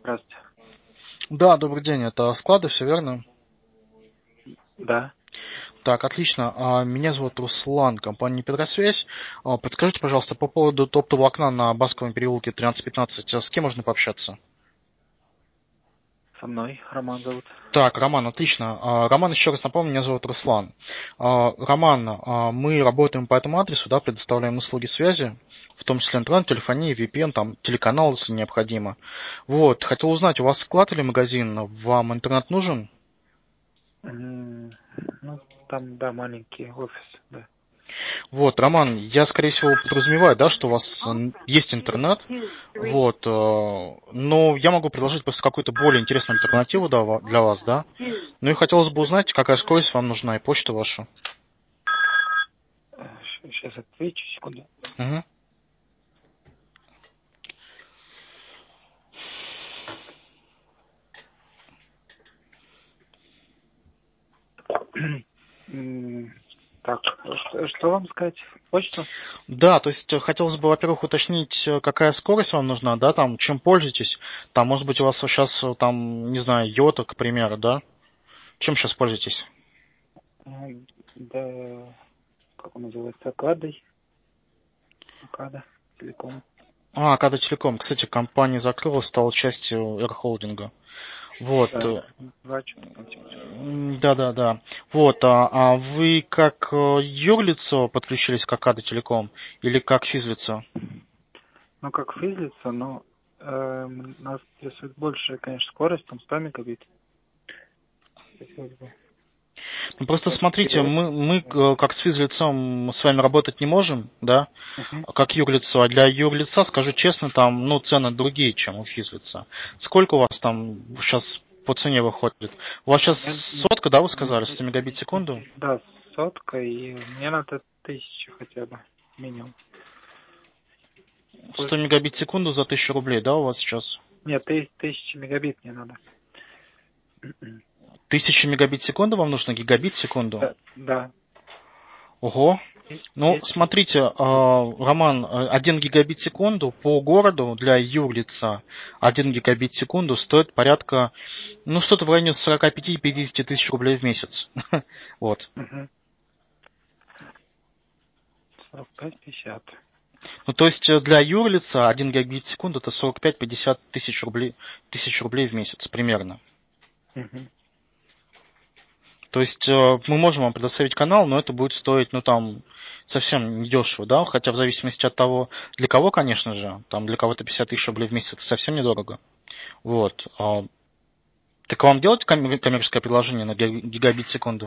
Здравствуйте. Да, добрый день, это склады, все верно? Да. Так, отлично. Меня зовут Руслан, компания Петросвязь. Подскажите, пожалуйста, по поводу оптового окна на Басковом переулке 1315, с кем можно пообщаться? Со мной Роман зовут. Так, Роман, отлично. Роман, еще раз напомню, меня зовут Руслан. Роман, мы работаем по этому адресу, да, предоставляем услуги связи, в том числе интернет, телефонии, VPN, там, телеканал, если необходимо. Вот, хотел узнать, у вас склад или магазин, вам интернет нужен? Ну, там, да, маленький офис, да. Вот, Роман, я, скорее всего, подразумеваю, да, что у вас есть интернет, вот, но я могу предложить просто какую-то более интересную альтернативу для вас, да. Ну и хотелось бы узнать, какая скорость вам нужна и почту вашу. Сейчас отвечу, секунду. Мгм. Так, что вам сказать? Почту? Да, то есть хотелось бы, во-первых, уточнить, какая скорость вам нужна, да, там, чем пользуетесь. Там, может быть, у вас сейчас, там, не знаю, йота, к примеру, да. Чем сейчас пользуетесь? Да, как он называется? Акадой. Акада, Телеком. Када Телеком. Кстати, компания закрылась, стала частью Р-холдинга. Вот. Да, два что-то там типа. Да. Вот, а вы как юрлицо подключились к Акада Телеком или как физлицо? Ну, как физлица, но нас интересует больше, конечно, скорость, там 100 мегабит. Хотелось бы. Ну, просто Вот, смотрите, перевод. мы как с физлицом с вами работать не можем, да, Мгм. как юрлицо, а для юрлица, скажу честно, там, ну, цены другие, чем у физлица. Сколько у вас там сейчас по цене выходит? У вас сейчас Мне, сотка, да, вы сказали, 100 мегабит в секунду? да, сотка, и мне надо 1000 хотя бы, минимум. 100 Больше. мегабит в секунду за 1000 рублей, да, у вас сейчас? Нет, 1000 мегабит мне надо. 1000 мегабит в секунду вам нужно, гигабит в секунду? Да, да. Ого. Ну, 10. смотрите, Роман, 1 гигабит в секунду по городу для юрлица 1 гигабит в секунду стоит порядка, ну, что-то в районе 45-50 тысяч рублей в месяц. Вот. Угу. 45-50. Ну, то есть для юрлица 1 гигабит в секунду это 45-50 тысяч рублей в месяц примерно. Угу. То есть мы можем вам предоставить канал, но это будет стоить, ну, там, совсем недешево, да, хотя в зависимости от того, для кого, конечно же, там, для кого-то 50 тысяч рублей в месяц это совсем недорого. Вот. Так вам делать коммерческое предложение на гигабит в секунду?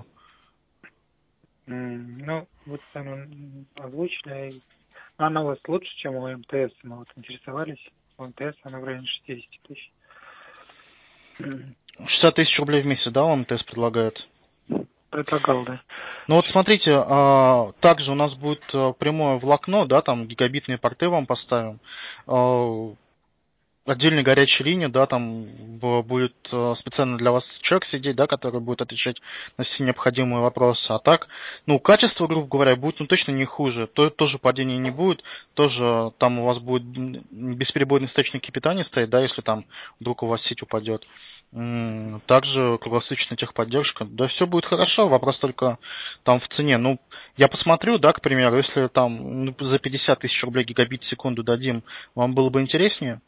Ну, вот там озвучили. Она у вас лучше, чем у МТС. Мы вот интересовались. У МТС она в районе 60 тысяч. 60 тысяч рублей в месяц, да, вам МТС предлагает? Предлагал, да. Ну вот смотрите, также у нас будет прямое волокно, да, там гигабитные порты вам поставим. Отдельная горячая линия, да, там будет специально для вас человек сидеть, да, который будет отвечать на все необходимые вопросы. А так, ну, качество, грубо говоря, будет, ну, точно не хуже. Тоже падения не будет, тоже там у вас будет бесперебойный источник питания стоять, да, если там вдруг у вас сеть упадет. Также круглосуточная техподдержка. Да, все будет хорошо, вопрос только там в цене. Ну, я посмотрю, да, к примеру, если там за 50 тысяч рублей гигабит в секунду дадим, вам было бы интереснее?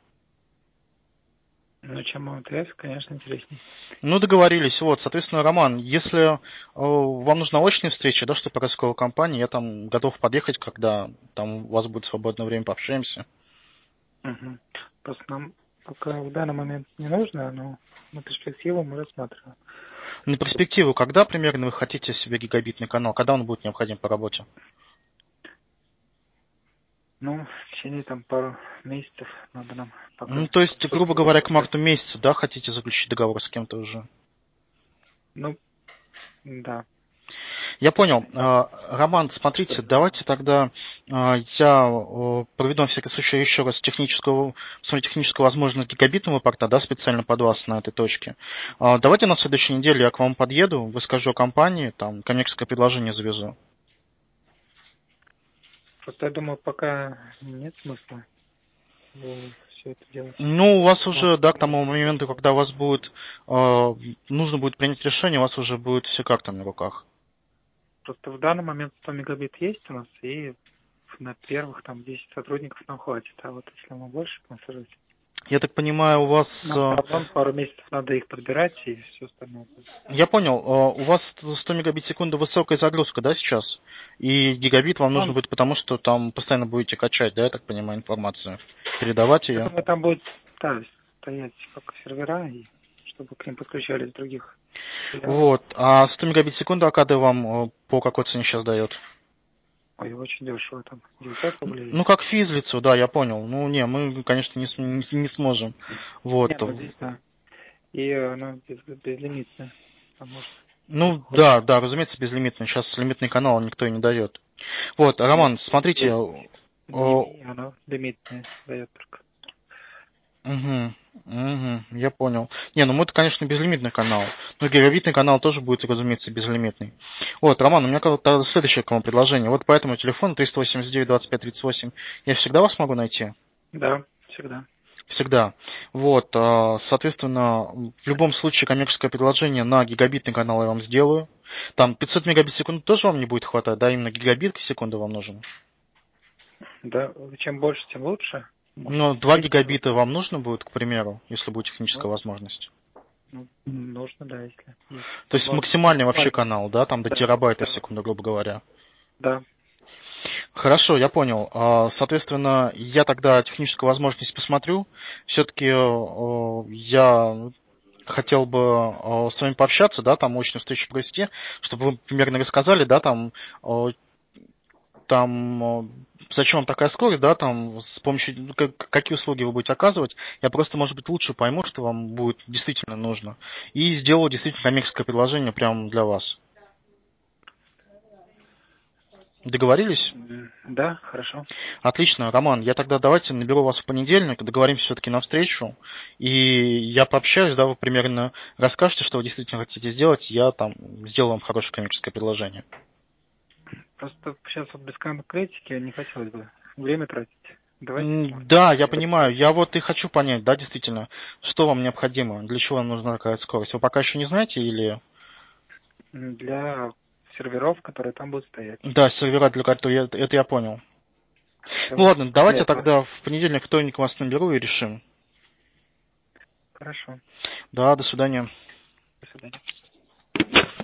Ну, чем у МТС, конечно, интереснее. Ну, договорились. Вот, соответственно, Роман, если вам нужна очная встреча, да, что по расколу компании, я там готов подъехать, когда там у вас будет свободное время, пообщаемся. Угу. Просто нам пока в данный момент не нужно, но на перспективу мы рассматриваем. На перспективу, когда примерно вы хотите себе гигабитный канал, когда он будет необходим по работе? Ну, в течение там пару месяцев надо нам Ну, пока то есть, грубо конструкцию говоря, к разработать. марту месяцу, да, хотите заключить договор с кем-то уже? Ну, да. Я понял. Точно. Роман, смотрите, давайте тогда я проведу на всякий случай еще раз посмотрю техническую возможность гигабитного порта, да, специально под вас на этой точке. Давайте на следующей неделе я к вам подъеду, выскажу о компании, там коммерческое предложение завезу. Просто я думаю, пока нет смысла все все это делать. Ну, у вас уже, да, к тому моменту, когда у вас будет, нужно будет принять решение, у вас уже будет все как там на руках. Просто в данный момент 100 мегабит есть у нас, и на первых там 10 сотрудников нам хватит. А вот если мы больше консервировать, Я так понимаю, у вас... нам все равно пару месяцев надо их подбирать и все остальное. Я понял, у вас 100 мегабит в секунду высокая загрузка, да, сейчас? И гигабит вам нужно будет, потому что там постоянно будете качать, да, я так понимаю, информацию, передавать ее. Я думаю, там будет стоять как сервера, и чтобы к ним подключались других. Вот, а 100 мегабит в секунду АКД вам по какой цене сейчас дает? Ой, очень дешево там, 900 рублей. Ну, как физлицу, да, я понял. Ну, не, мы, конечно, не сможем. Вот. Нет, вот здесь, да. И оно безлимитное. Может, Ну, да, разумеется, безлимитно. Сейчас лимитный канал никто и не дает. Вот, Роман, нет, смотрите. оно лимитное дает только. Я понял. Не, ну мы-то, конечно, безлимитный канал. Но гигабитный канал тоже будет, разумеется, безлимитный. Вот, Роман, у меня следующее к вам предложение. Вот по этому телефону 389-25-38 я всегда вас могу найти? Да, всегда. Всегда. Вот, соответственно, в любом случае коммерческое предложение на гигабитный канал я вам сделаю. Там 500 мегабит в секунду тоже вам не будет хватать, да? Именно гигабит в секунду вам нужен? Да, чем больше, тем лучше. Ну, 2 гигабита вам нужно будет, к примеру, если будет техническая возможность? Ну, нужно, да, если есть. То есть максимальный вообще канал, да, там до терабайта в секунду, грубо говоря? Да. Хорошо, я понял. Соответственно, я тогда техническую возможность посмотрю. Все-таки я хотел бы с вами пообщаться, да, там очную встречу провести, чтобы вы примерно рассказали, да, зачем вам такая скорость, да, там, с помощью, какие услуги вы будете оказывать, я просто, может быть, лучше пойму, что вам будет действительно нужно, и сделаю действительно коммерческое предложение прямо для вас. Договорились? Да, хорошо. Отлично, Роман, я тогда давайте наберу вас в понедельник, договоримся все-таки на встречу, и я пообщаюсь, да, вы примерно расскажете, что вы действительно хотите сделать, я там сделаю вам хорошее коммерческое предложение. Просто сейчас вот без конкретики не хотелось бы время тратить. Давайте. Да, я понимаю. Я вот и хочу понять, да, действительно, что вам необходимо, для чего вам нужна такая скорость. Вы пока еще не знаете или... Для серверов, которые там будут стоять. Да, сервера для которых, это я понял. Ну ладно, давайте тогда в понедельник, вторник вас наберу и решим. Хорошо. Да, до свидания. До свидания.